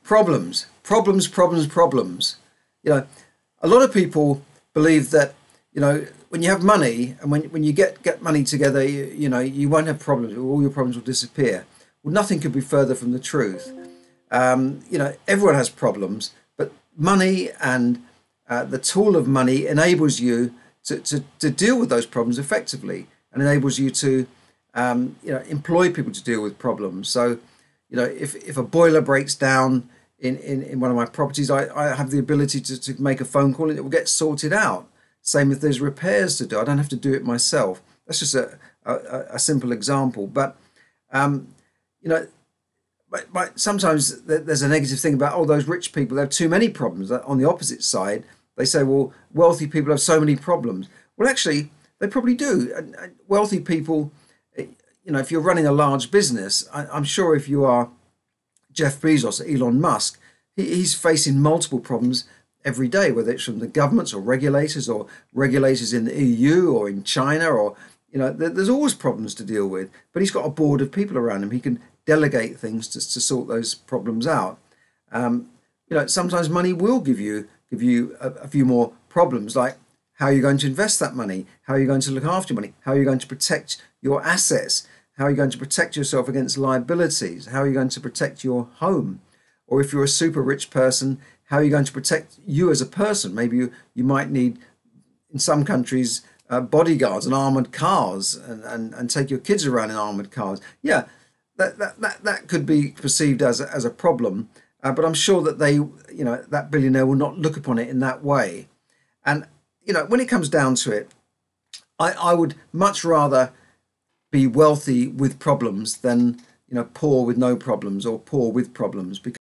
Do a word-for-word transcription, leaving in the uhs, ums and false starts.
Problems, problems, problems, problems. You know, a lot of people believe that, you know, when you have money and when, when you get, get money together, you, you know, you won't have problems, all your problems will disappear. Well, nothing could be further from the truth. Um, you know, everyone has problems, but money and uh, the tool of money enables you to, to, to deal with those problems effectively, and enables you to, um, you know, employ people to deal with problems. So, you know, if, if a boiler breaks down in, in, in one of my properties, I, I have the ability to, to make a phone call and it will get sorted out. Same if there's repairs to do. I don't have to do it myself. That's just a, a, a simple example. But, um, you know, but, but sometimes there's a negative thing about, oh, those rich people, they have too many problems. On the opposite side, they say, well, wealthy people have so many problems. Well, actually, they probably do. And, and wealthy people, you know, if you're running a large business, I, I'm sure if you are Jeff Bezos or Elon Musk, he, he's facing multiple problems every day, whether it's from the governments or regulators or regulators in the E U or in China, or, you know, there, there's always problems to deal with. But he's got a board of people around him. He can delegate things to, to sort those problems out. Um, you know, sometimes money will give you give you a, a few more problems, like how are you going to invest that money? How are you going to look after your money? How are you going to protect your assets? How are you going to protect yourself against liabilities? How are you going to protect your home? Or if you're a super rich person, how are you going to protect you as a person? Maybe you, you might need, in some countries, uh, bodyguards and armored cars, and, and, and take your kids around in armored cars. Yeah, that, that, that, that could be perceived as a, as a problem, uh, but I'm sure that they, you know, that billionaire will not look upon it in that way. And, you know, when it comes down to it, I, I would much rather be wealthy with problems than, you know, poor with no problems, or poor with problems, because